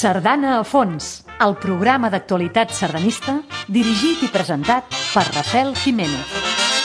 Sardana a fons, el programa d'actualitat sardanista dirigit i presentat per Rafael Jiménez.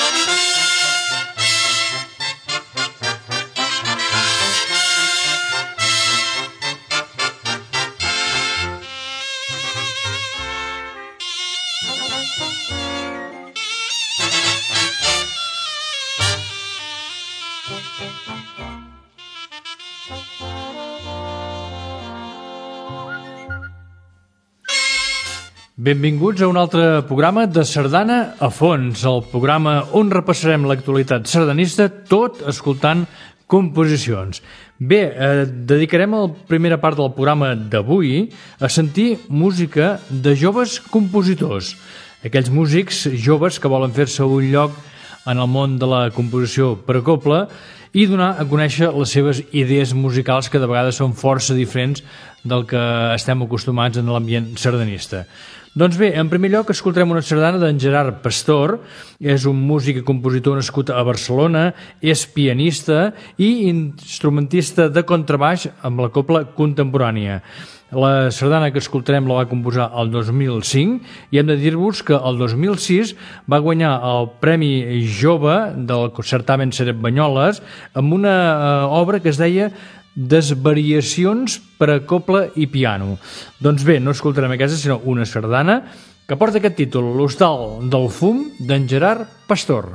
Benvinguts a un altre programa de Sardana a fons, el programa on repassarem l'actualitat sardanista tot escoltant composicions. Bé, dedicarem la primera part del programa d'avui a sentir música de joves compositors, aquells músics joves que volen fer-se un lloc en el món de la composició per a cobla i donar a conèixer les seves idees musicals que de vegades són força diferents del que estem acostumats en l'ambient sardanista. Doncs bé, en primer lloc escoltarem una sardana d'en Gerard Pastor. És un músic i compositor nascut a Barcelona, és pianista i instrumentista de contrabaix amb la cobla contemporània. La sardana que escoltarem la va composar el 2005 i hem de dir-vos que el 2006 va guanyar el Premi Jove del certamen Seret Banyoles amb una obra que es deia Desvariacions per a cobla i piano. Doncs bé, no escoltarem aquesta, sinó una sardana que porta aquest títol, L'Hostal del Fum, d'en Gerard Pastor.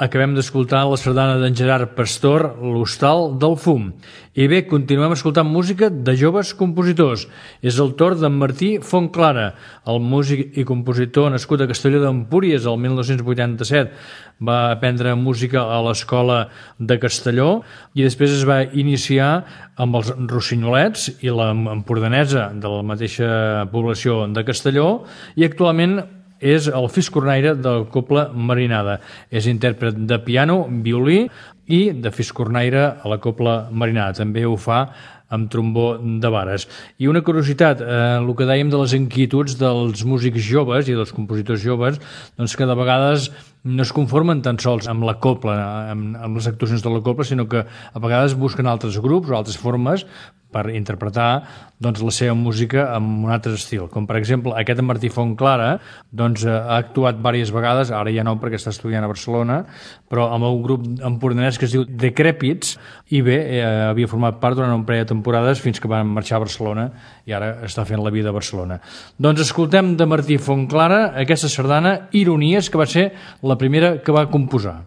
acabem d'escoltar la sardana d'en Gerard Pastor, l'Hostal del Fum. I bé, continuem escoltant música de joves compositors. És el torn d'en Martí Fontclara, el músic i compositor nascut a Castelló d'Empúries el 1987. Va aprendre música a l'Escola de Castelló i després es va iniciar amb els Rossinyolets i l'Empordanesa de la mateixa població de Castelló i actualment és el fiscornaire de la Cobla Marinada. És intèrpret de piano, violí i de fiscornaire a la Cobla Marinada. També ho fa amb trombó de vares. I una curiositat, el que dèiem de les inquietuds dels músics joves i dels compositors joves, doncs que de vegades no es conformen tan sols amb la cobla, amb les actuacions de la cobla, sinó que a vegades busquen altres grups o altres formes per interpretar doncs, la seva música amb un altre estil. Com per exemple aquest Martí Fontclara doncs, ha actuat diverses vegades, ara ja no perquè està estudiant a Barcelona, però amb un grup empordanès que es diu Decrèpits i bé, havia format part durant un parell de temporades fins que van marxar a Barcelona i ara està fent la vida a Barcelona. Doncs escoltem de Martí Fontclara aquesta sardana Ironies, que va ser la primera que va composar.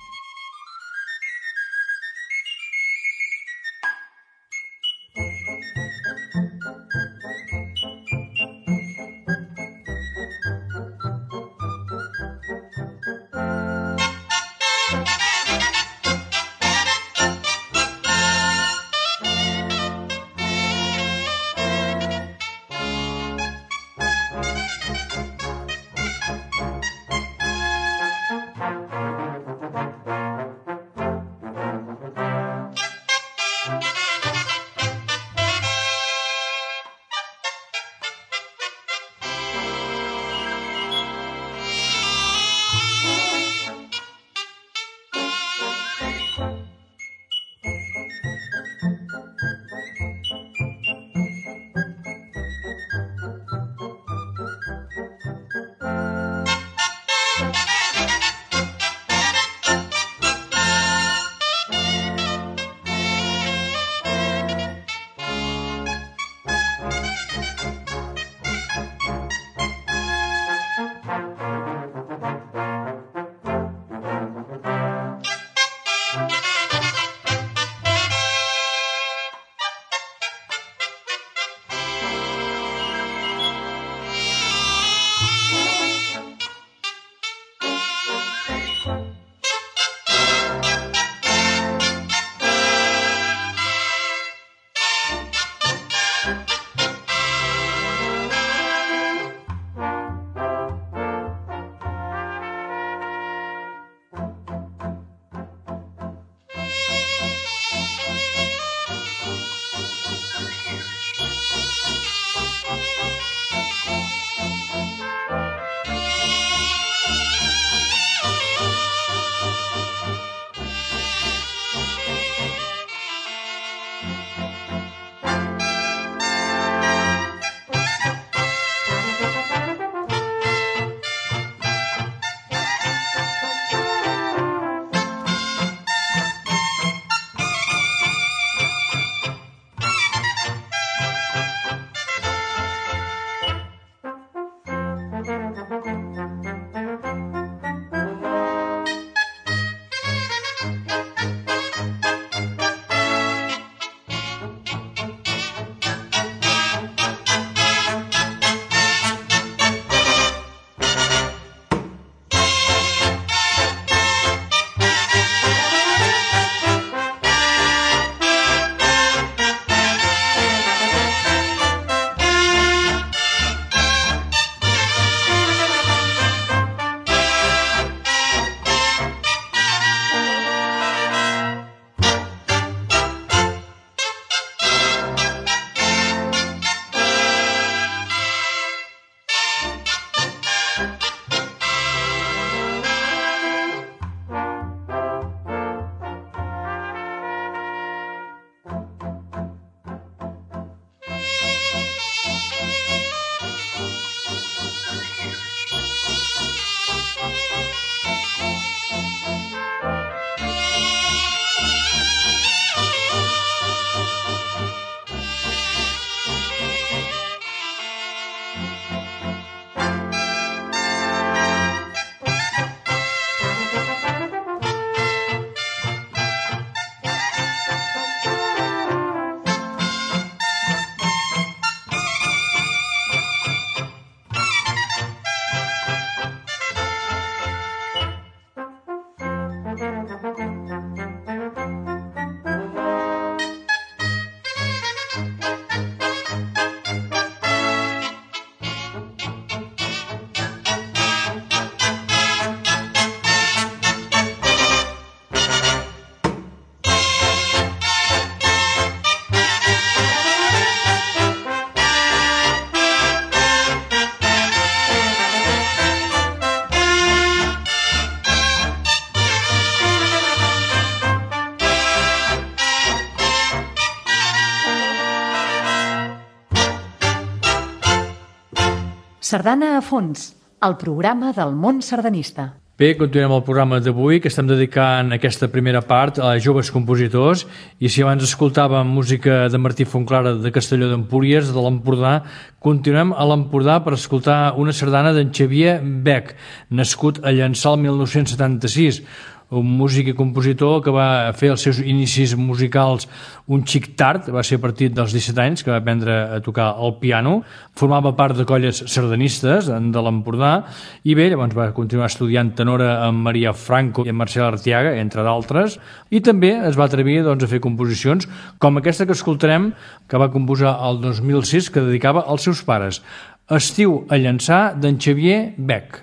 Sardana a fons, el programa del món sardanista. Bé, continuem el programa d'avui, que estem dedicant aquesta primera part a joves compositors, i si abans escoltàvem música de Martí Fontclara de Castelló d'Empúries, de l'Empordà, continuem a l'Empordà per escoltar una sardana d'en Xavier Bec, nascut a Llançà el 1976, un músic i compositor que va fer els seus inicis musicals un xic tard, va ser a partir dels 17 anys que va aprendre a tocar el piano, formava part de colles sardanistes de l'Empordà i bé, llavors va continuar estudiant tenora amb Maria Franco i amb Marcel Artiaga, entre d'altres, i també es va atrevir a fer composicions com aquesta que escoltarem, que va composar el 2006, que dedicava als seus pares. Estiu a Llançà, d'en Xavier Bec.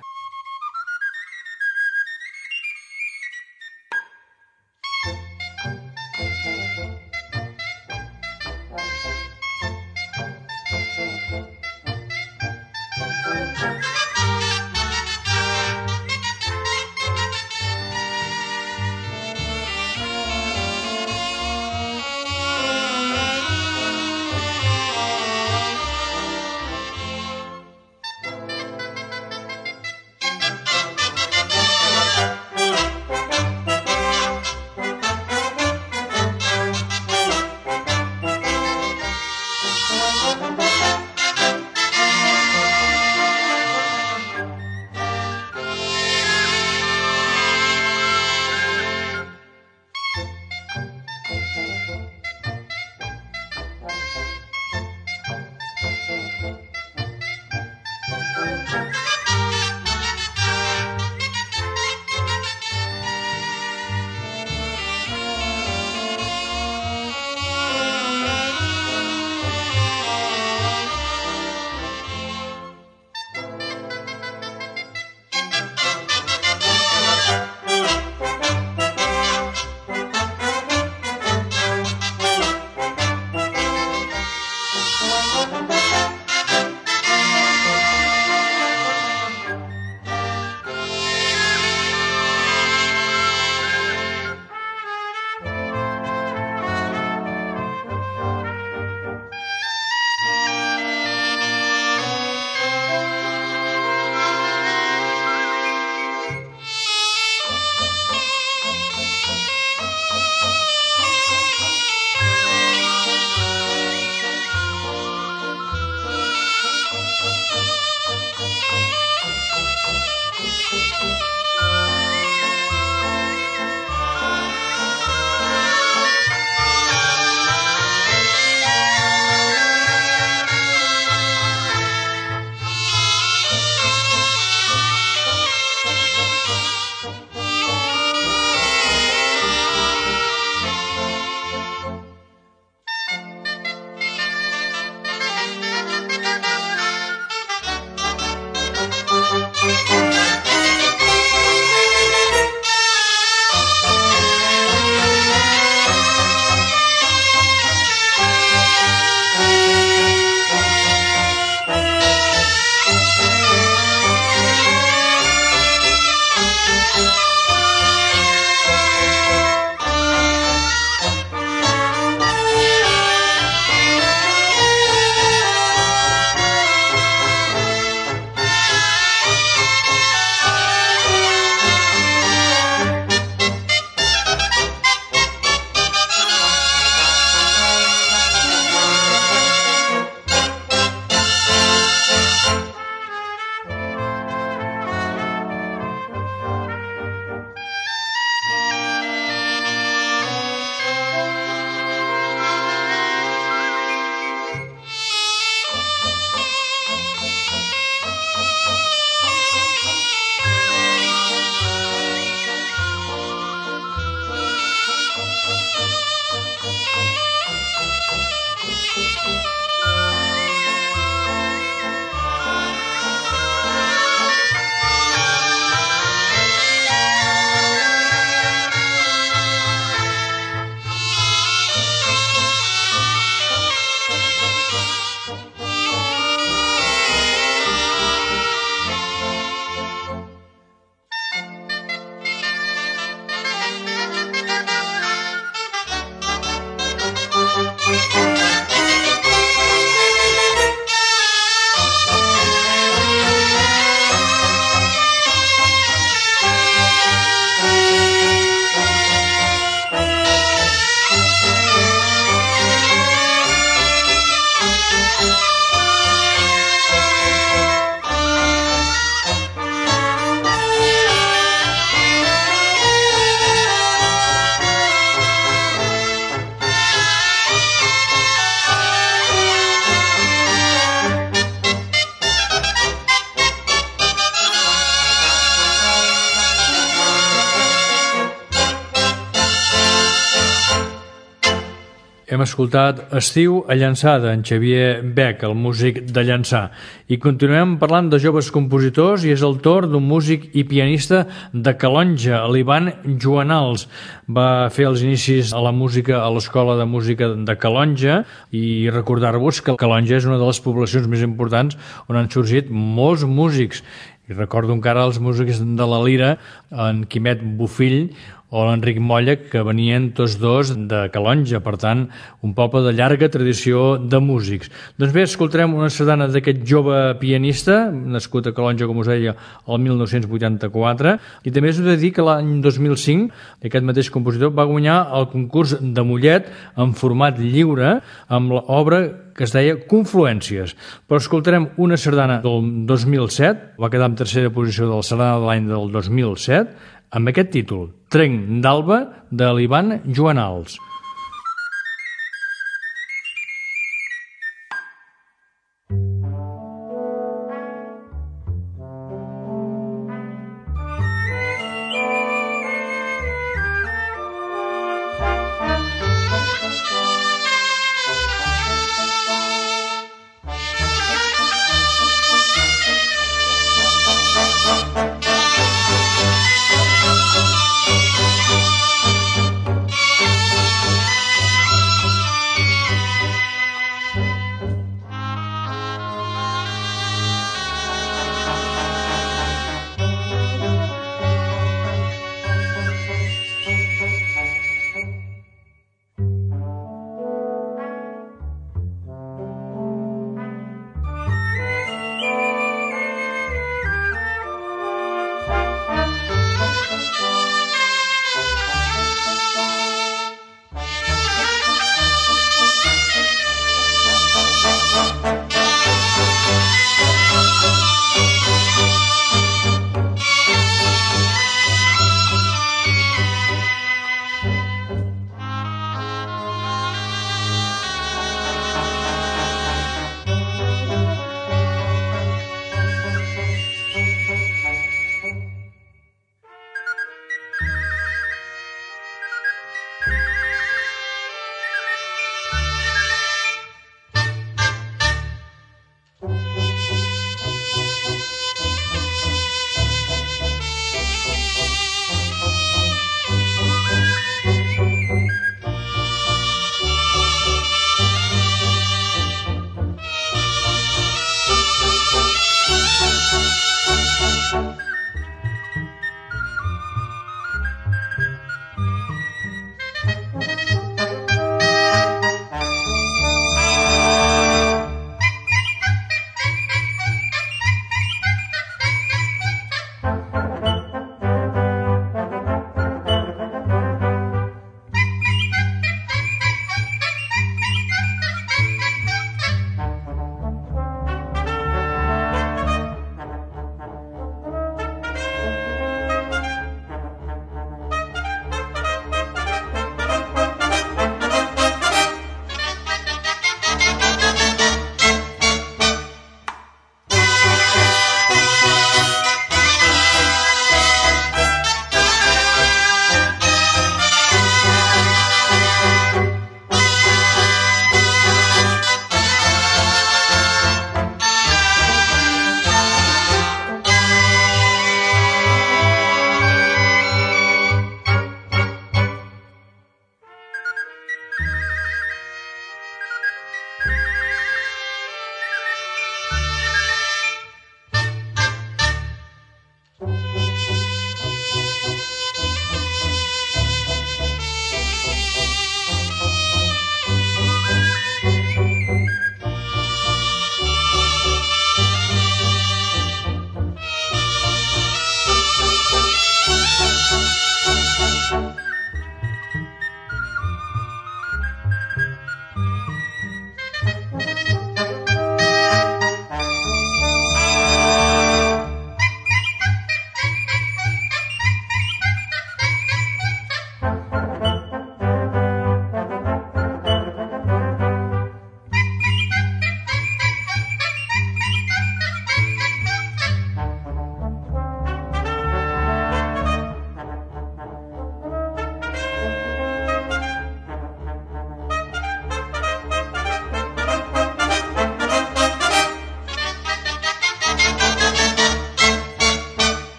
Hem escoltat Estiu a Llançà, d'en Xavier Bec, el músic de Llançà. I continuem parlant de joves compositors i és el torn d'un músic i pianista de Calonge, l'Ivan Juanals. Va fer els inicis a la música a l'Escola de Música de Calonge i recordar-vos que Calonge és una de les poblacions més importants on han sorgit molts músics. I recordo encara els músics de la Lira, en Quimet Bofill o l'Enric Molla, que venien tots dos de Calonge, per tant, un poble de llarga tradició de músics. Doncs bé, escoltarem una sardana d'aquest jove pianista, nascut a Calonge, com us deia, el 1984, i també us he de dir que l'any 2005 aquest mateix compositor va guanyar el concurs de Mollet en format lliure amb l'obra que es deia Confluències. Però escoltarem una sardana del 2007, va quedar en tercera posició de la sardana de l'any del 2007, amb aquest títol, Trenc d'Alba, de l'Ivan Juanals.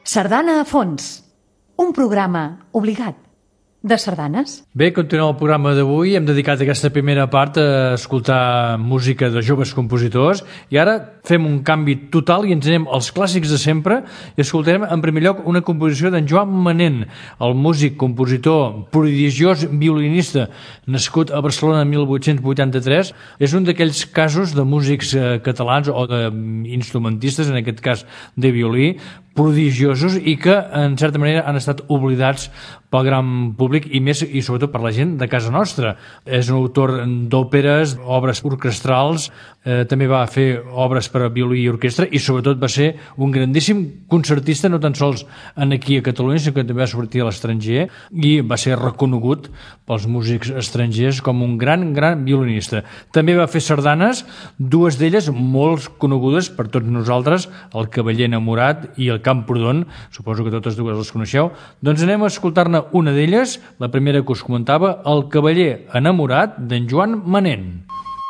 Sardana a fons, un programa obligat de sardanes. Bé, continuem el programa d'avui. Hem dedicat aquesta primera part a escoltar música de joves compositors i ara fem un canvi total i ens anem als clàssics de sempre i escoltarem en primer lloc una composició d'en Joan Manent, el músic, compositor, prodigiós violinista, nascut a Barcelona en 1883. És un d'aquells casos de músics catalans o d'instrumentistes, en aquest cas de violí, prodigiosos i que, en certa manera, han estat oblidats pel gran públic i més i sobretot per la gent de casa nostra. És un autor d'òperes, obres orquestrals, també va fer obres per a violí i orquestra i sobretot va ser un grandíssim concertista, no tan sols aquí a Catalunya, sinó que també va sortir a l'estranger i va ser reconegut pels músics estrangers com un gran violinista. També va fer sardanes, dues d'elles molt conegudes per tots nosaltres, El cavaller enamorat i El Camprodon, suposo que totes dues les coneixeu. Doncs anem a escoltar-ne una d'elles, la primera que us comentava, El cavaller enamorat d'en Joan Manent.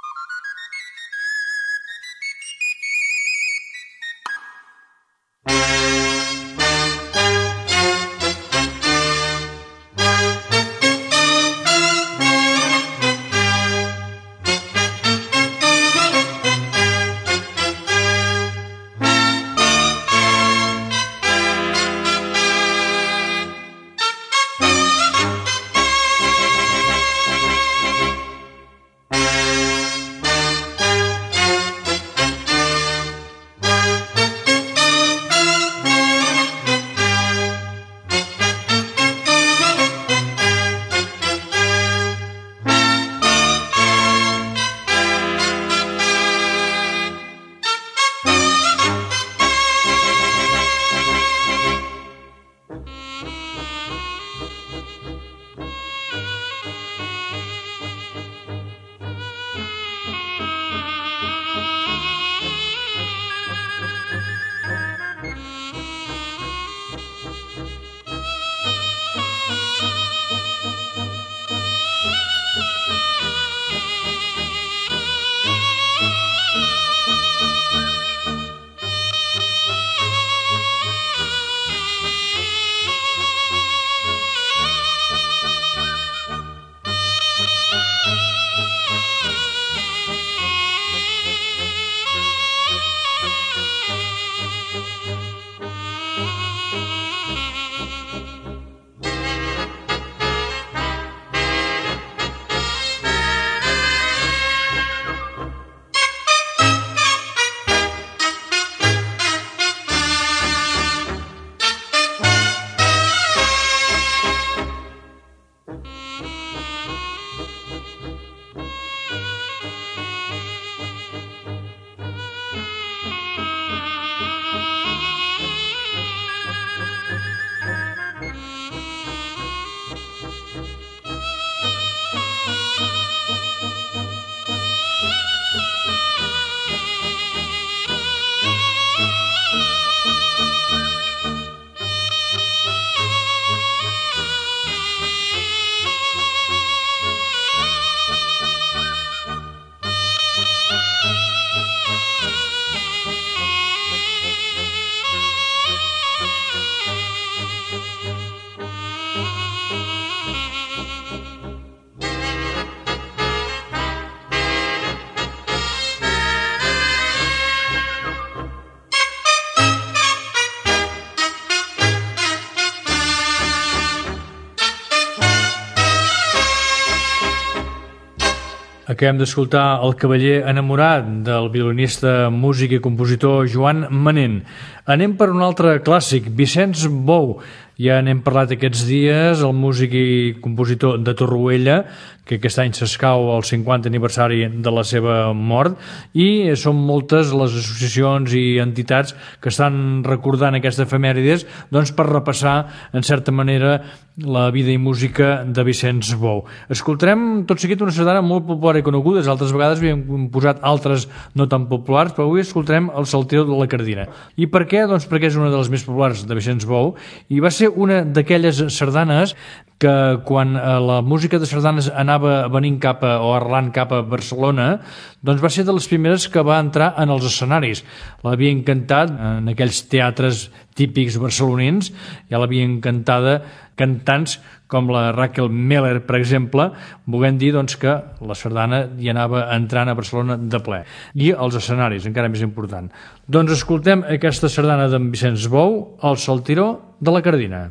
Acabem d'escoltar El cavaller enamorat del violinista, músic i compositor Joan Manent. Anem per un altre clàssic, Vicenç Bou. Ja n'hem parlat aquests dies, el músic i compositor de Torroella, que aquest any s'escau el 50 aniversari de la seva mort, i són moltes les associacions i entitats que estan recordant aquestes efemèrides doncs, per repassar, en certa manera, la vida i música de Vicenç Bou. Escoltarem tot seguit una sardana molt popular i conegudes, altres vegades havíem posat altres no tan populars, però avui escoltarem el Saltero de la Cardina. I per què? Doncs perquè és una de les més populars de Vicenç Bou i va ser una d'aquelles sardanes que quan la música de sardanes anava anava venint o arrelant cap a Barcelona, doncs va ser de les primeres que va entrar en els escenaris. L'havia encantat en aquells teatres típics barcelonins, ja l'havia encantada cantants com la Raquel Meller, per exemple, volent dir doncs, que la sardana hi anava entrant a Barcelona de ple. I els escenaris, encara més important. Doncs escoltem aquesta sardana d'en Vicenç Bou, El saltiró de la Cardina.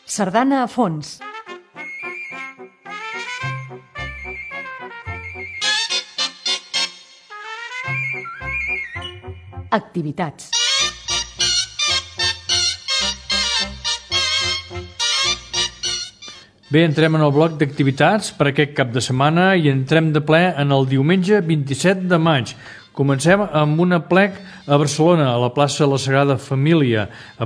Sardana a fons. Activitats. Bé, entrem en el bloc d'activitats per aquest cap de setmana i entrem de ple en el diumenge 27 de maig. Comencem amb un aplec a Barcelona, a la plaça de la Sagrada Família.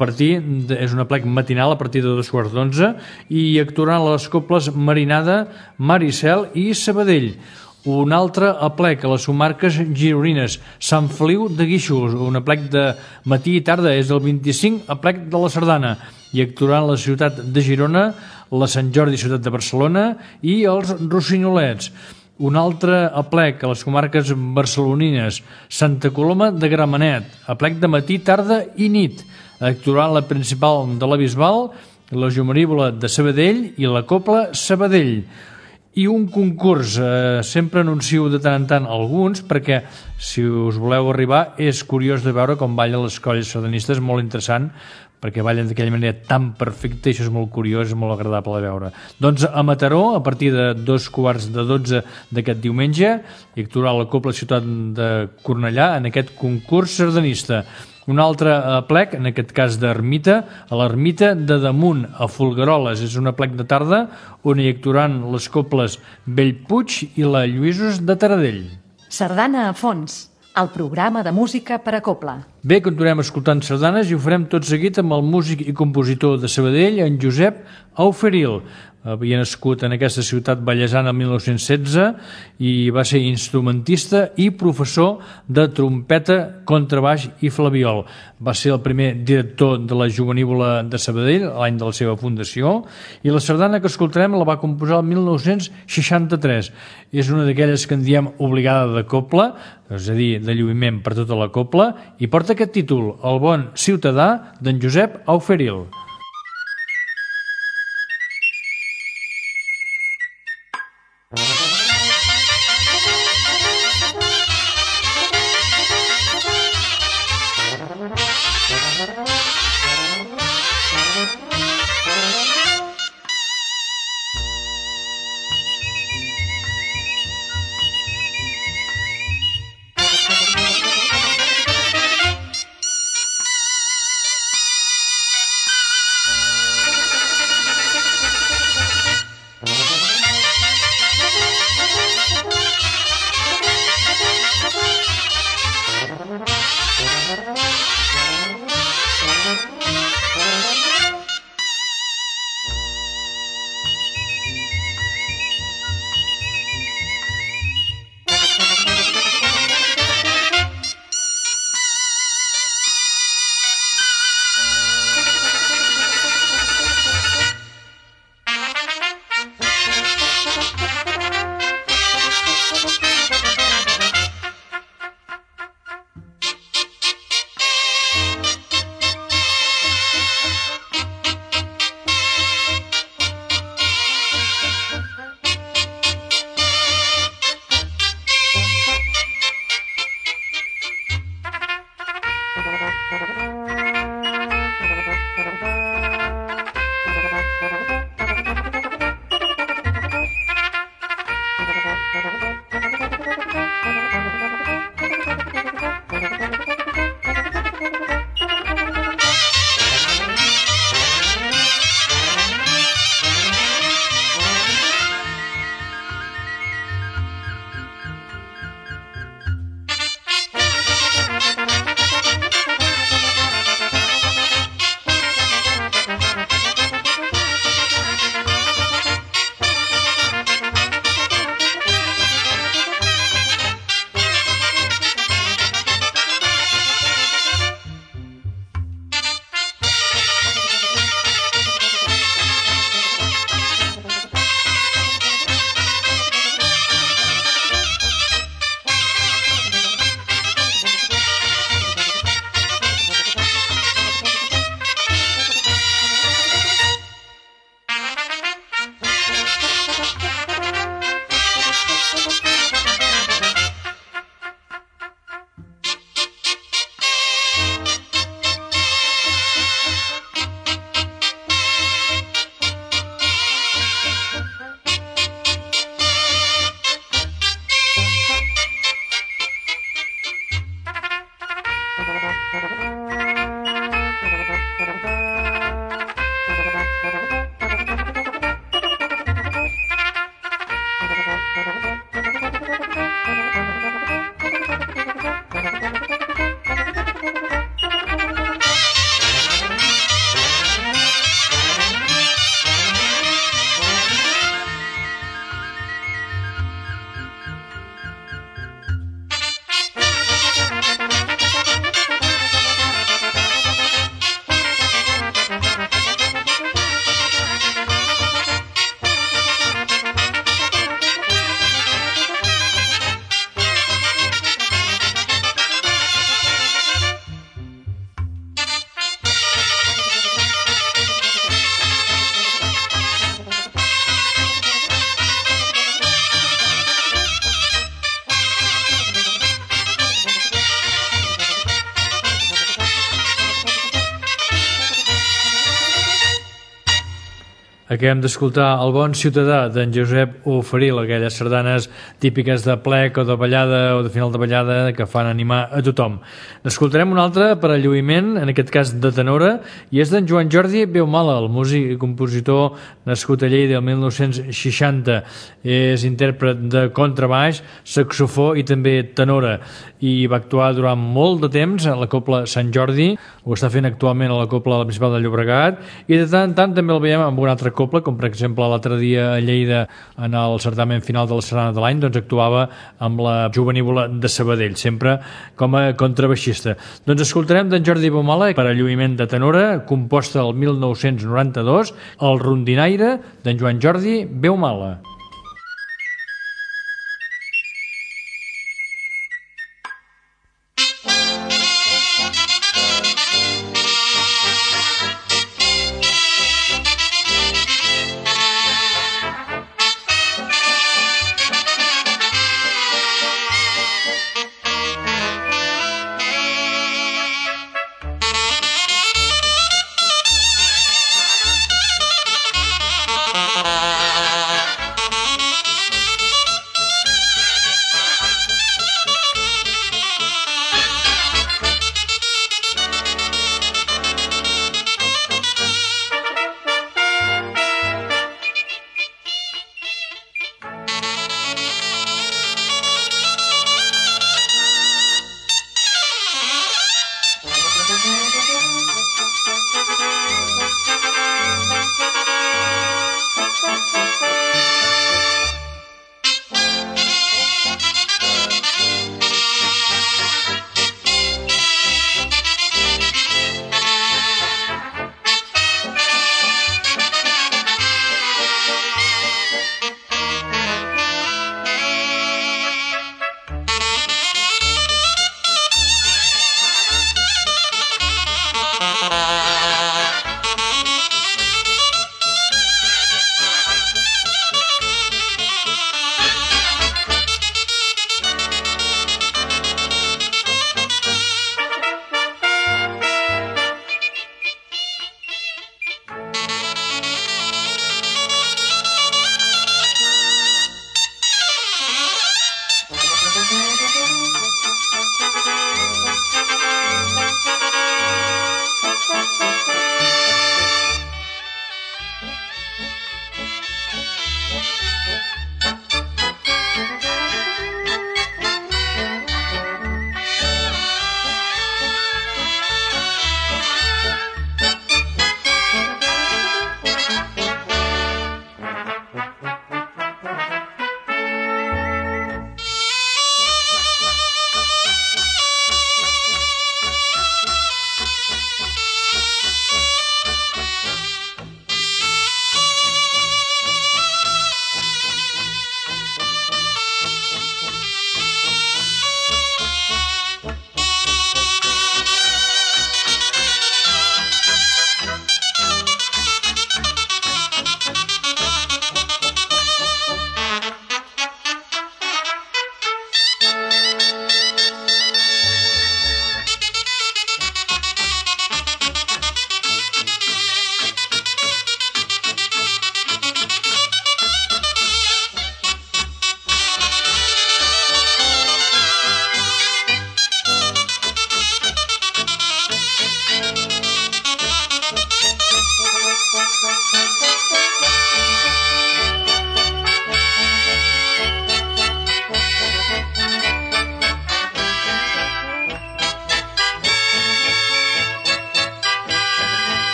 És un aplec matinal a partir de 2:15 i actuaran les cobles Marinada, Maricel i Sabadell. Un altre aplec a les comarques gironines, Sant Feliu de Guíxols, un aplec de matí i tarda, és el 25 aplec de la Sardana, i actuaran la ciutat de Girona, la Sant Jordi ciutat de Barcelona i els Rossinolets. Un altre aplec a les comarques barcelonines, Santa Coloma de Gramenet, aplec de matí, tarda i nit. Actuaran la principal de la Bisbal, la Jomarívola de Sabadell i la Copla Sabadell. I un concurs, sempre anuncio de tant en tant alguns, perquè si us voleu arribar és curiós de veure com ballen les colles sardanistes, molt interessant, perquè ballen d'aquella manera tan perfecta i això és molt curiós, és molt agradable de veure. Doncs a Mataró, a partir de 2:15 d'aquest diumenge, hi actuarà la Copla Ciutat de Cornellà en aquest concurs sardanista. Un altre aplec, en aquest cas d'Ermita, a l'Ermita de Damunt, a Folgueroles. És un aplec de tarda on hi actuaran les coples Bellpuig i la Lluïsos de Taradell. Sardana a fons, el programa de música per a copla. Bé, continuem escoltant sardanes i ho farem tot seguit amb el músic i compositor de Sabadell, en Josep Auferil. Havia nascut en aquesta ciutat ballesana el 1916 i va ser instrumentista i professor de trompeta, contrabaix i flabiol. Va ser el primer director de la Jovenívola de Sabadell, l'any de la seva fundació, i la sardana que escoltarem la va composar el 1963. És una d'aquelles que en diem obligada de copla, és a dir, de lluïment per tota la copla, i porta aquest títol, El bon ciutadà, d'en Josep Auferil. Acabem d'escoltar El bon ciutadà d'en Josep Oferil, aquelles sardanes típiques de plec o de ballada o de final de ballada que fan animar a tothom. N'escoltarem una altra per a lluïment, en aquest cas de tenora, i és d'en Joan Jordi Beumala, el músic i compositor nascut a Lleida el 1960. És intèrpret de contrabaix, saxofó i també tenora, i va actuar durant molt de temps a la Cobla Sant Jordi, ho està fent actualment a la Cobla de la Principal de Llobregat, i de tant en tant també el veiem amb una altra cobla, com per exemple l'altre dia a Lleida en el certamen final de la Sardana de l'any, doncs actuava amb la Jovenívola de Sabadell, sempre com a contrabaixista. Doncs escoltarem d'en Jordi Beumala per a lluïment de tenora, composta el 1992, el rondinaire d'en Joan Jordi Beumala.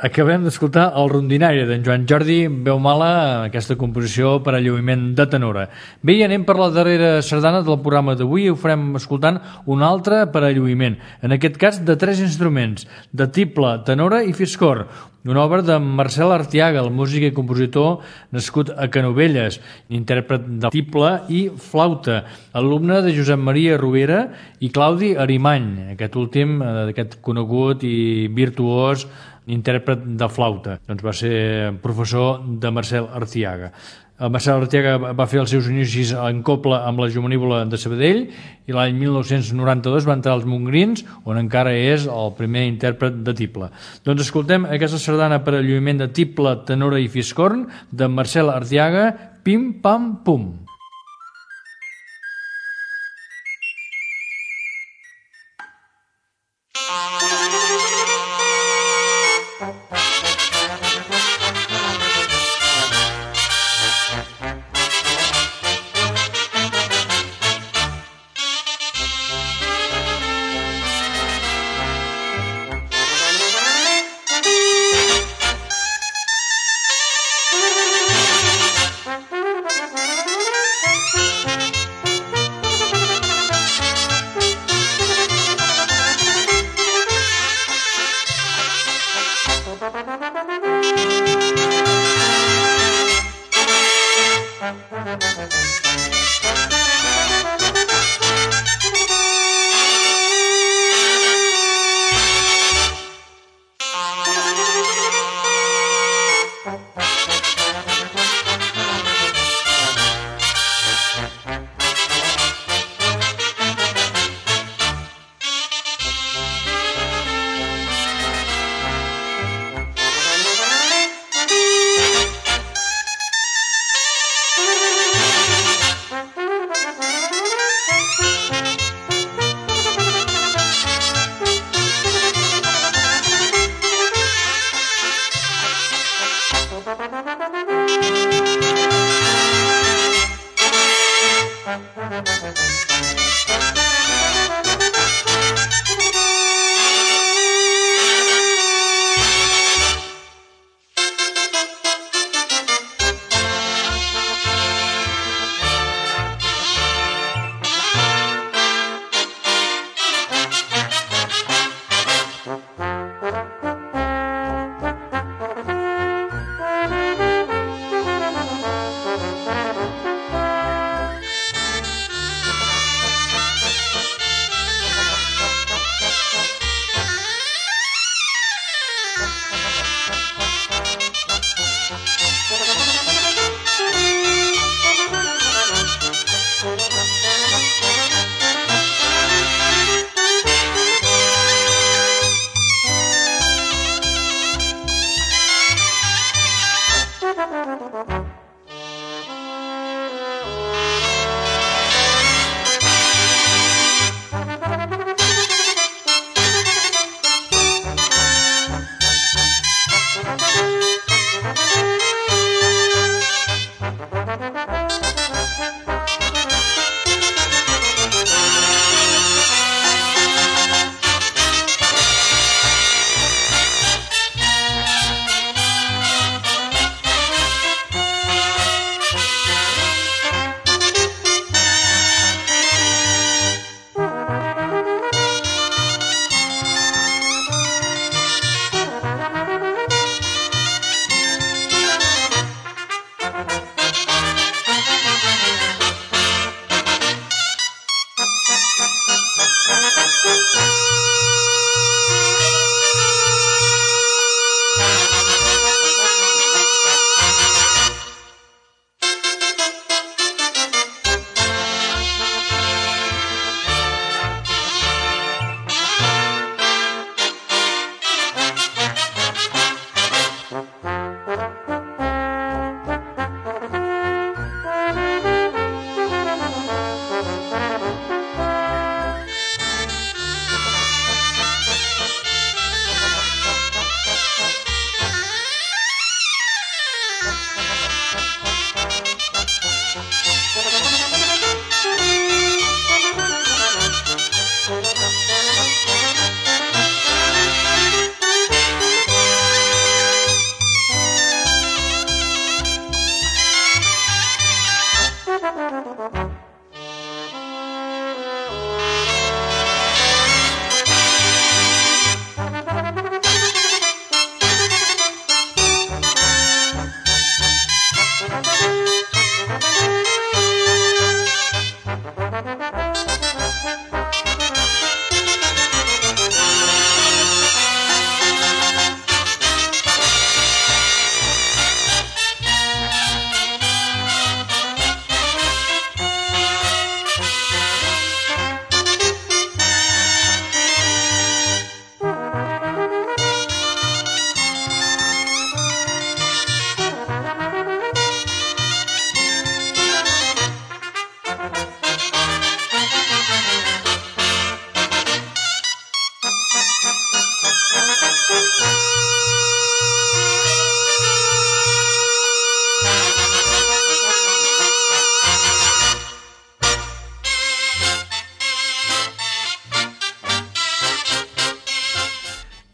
Acabem d'escoltar el rondinari d'en Joan Jordi Beumala, aquesta composició per a lluïment de tenora. Bé, i anem per la darrera sardana del programa d'avui i ho farem escoltant una altra per a lluïment, en aquest cas de 3 instruments, de tible, tenora i fiscor, una obra de Marcel Artiaga, el músic i compositor nascut a Canovelles, intèrpret de tiple i flauta, alumne de Josep Maria Rovira i Claudi Arimany, aquest últim, aquest conegut i virtuós intèrpret de flauta. Doncs va ser professor de Marcel Artiaga. El Marcel Artiaga va fer els seus inicis en cobla amb la Jovenívola de Sabadell i l'any 1992 va entrar als Montgrins, on encara és el primer intèrpret de tible. Doncs escoltem aquesta sardana per a lluïment de tible, tenora i fiscorn de Marcel Artiaga, Pim Pam Pum.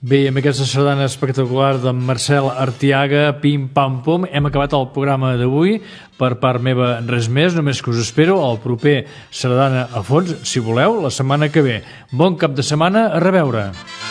Bé, amb aquesta sardana espectacular d'en Marcel Artiaga, Pim Pam Pum, hem acabat el programa d'avui. Per part meva, res més, només que us espero al proper Sardana a fons, si voleu, la setmana que ve. Bon cap de setmana, a reveure!